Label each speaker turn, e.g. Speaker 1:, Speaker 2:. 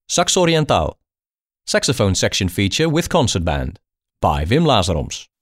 Speaker 1: Sax Orientaal. Saxophone section feature with concert band by Wim Lazaroms.